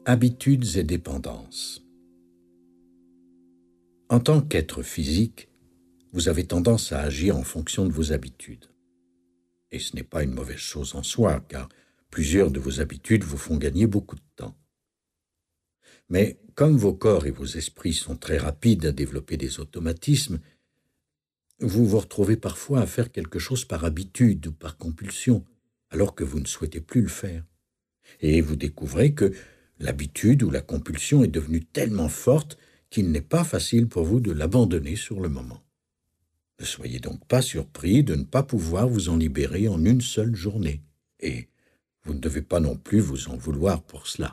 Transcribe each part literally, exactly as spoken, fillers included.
Habitudes et dépendances. En tant qu'être physique, vous avez tendance à agir en fonction de vos habitudes. Et ce n'est pas une mauvaise chose en soi, car plusieurs de vos habitudes vous font gagner beaucoup de temps. Mais comme vos corps et vos esprits sont très rapides à développer des automatismes, vous vous retrouvez parfois à faire quelque chose par habitude ou par compulsion, alors que vous ne souhaitez plus le faire. Et vous découvrez que l'habitude ou la compulsion est devenue tellement forte qu'il n'est pas facile pour vous de l'abandonner sur le moment. Ne soyez donc pas surpris de ne pas pouvoir vous en libérer en une seule journée. Et vous ne devez pas non plus vous en vouloir pour cela.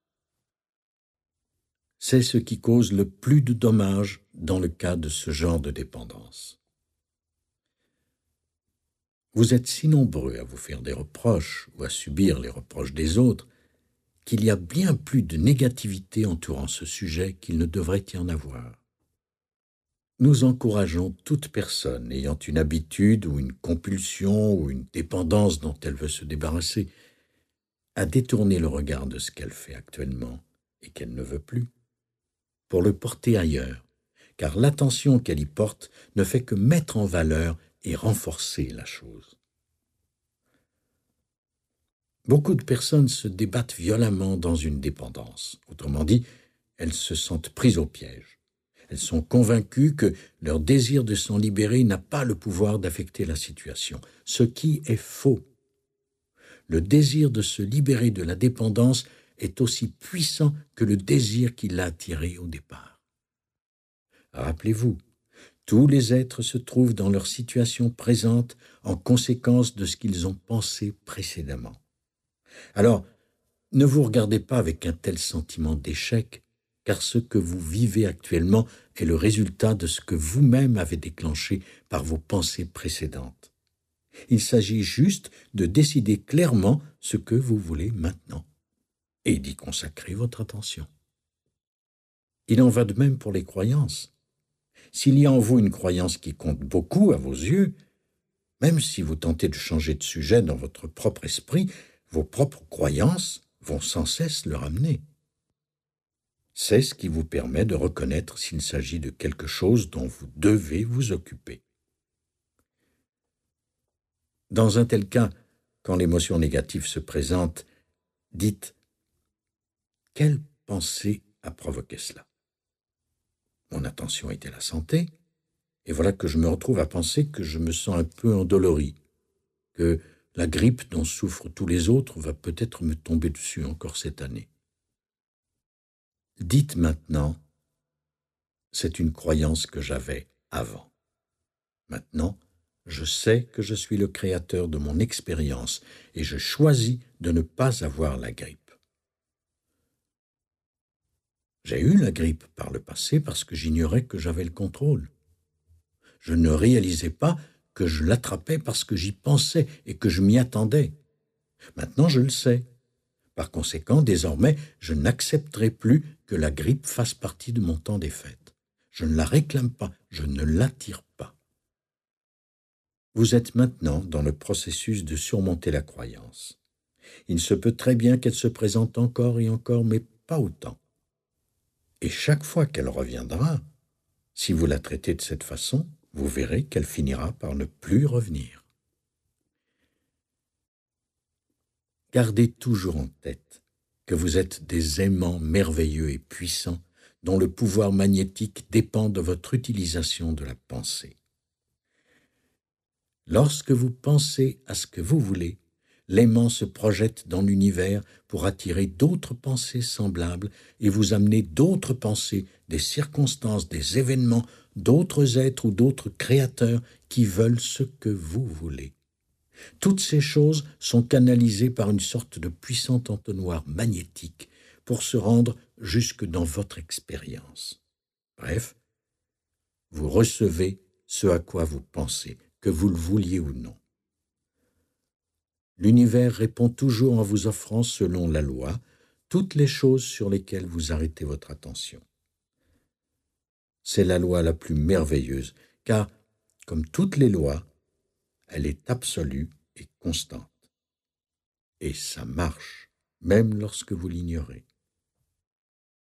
C'est ce qui cause le plus de dommages dans le cas de ce genre de dépendance. Vous êtes si nombreux à vous faire des reproches ou à subir les reproches des autres qu'il y a bien plus de négativité entourant ce sujet qu'il ne devrait y en avoir. Nous encourageons toute personne ayant une habitude ou une compulsion ou une dépendance dont elle veut se débarrasser à détourner le regard de ce qu'elle fait actuellement et qu'elle ne veut plus, pour le porter ailleurs, car l'attention qu'elle y porte ne fait que mettre en valeur et renforcer la chose. Beaucoup de personnes se débattent violemment dans une dépendance. Autrement dit, elles se sentent prises au piège. Elles sont convaincues que leur désir de s'en libérer n'a pas le pouvoir d'affecter la situation, ce qui est faux. Le désir de se libérer de la dépendance est aussi puissant que le désir qui l'a attiré au départ. Rappelez-vous, tous les êtres se trouvent dans leur situation présente en conséquence de ce qu'ils ont pensé précédemment. Alors, ne vous regardez pas avec un tel sentiment d'échec, car ce que vous vivez actuellement est le résultat de ce que vous-même avez déclenché par vos pensées précédentes. Il s'agit juste de décider clairement ce que vous voulez maintenant et d'y consacrer votre attention. Il en va de même pour les croyances. S'il y a en vous une croyance qui compte beaucoup à vos yeux, même si vous tentez de changer de sujet dans votre propre esprit, vos propres croyances vont sans cesse le ramener. C'est ce qui vous permet de reconnaître s'il s'agit de quelque chose dont vous devez vous occuper. Dans un tel cas, quand l'émotion négative se présente, dites « Quelle pensée a provoqué cela ?» Mon intention était la santé, et voilà que je me retrouve à penser que je me sens un peu endolori, que la grippe dont souffrent tous les autres va peut-être me tomber dessus encore cette année. Dites maintenant, c'est une croyance que j'avais avant. Maintenant, je sais que je suis le créateur de mon expérience et je choisis de ne pas avoir la grippe. J'ai eu la grippe par le passé parce que j'ignorais que j'avais le contrôle. Je ne réalisais pas que je l'attrapais parce que j'y pensais et que je m'y attendais. Maintenant, je le sais. Par conséquent, désormais, je n'accepterai plus que la grippe fasse partie de mon temps des fêtes. Je ne la réclame pas, je ne l'attire pas. Vous êtes maintenant dans le processus de surmonter la croyance. Il se peut très bien qu'elle se présente encore et encore, mais pas autant. Et chaque fois qu'elle reviendra, si vous la traitez de cette façon, vous verrez qu'elle finira par ne plus revenir. Gardez toujours en tête que vous êtes des aimants merveilleux et puissants dont le pouvoir magnétique dépend de votre utilisation de la pensée. Lorsque vous pensez à ce que vous voulez, l'aimant se projette dans l'univers pour attirer d'autres pensées semblables et vous amener d'autres pensées, des circonstances, des événements, d'autres êtres ou d'autres créateurs qui veulent ce que vous voulez. Toutes ces choses sont canalisées par une sorte de puissant entonnoir magnétique pour se rendre jusque dans votre expérience. Bref, vous recevez ce à quoi vous pensez, que vous le vouliez ou non. L'univers répond toujours en vous offrant, selon la loi, toutes les choses sur lesquelles vous arrêtez votre attention. C'est la loi la plus merveilleuse, car, comme toutes les lois, elle est absolue et constante. Et ça marche, même lorsque vous l'ignorez.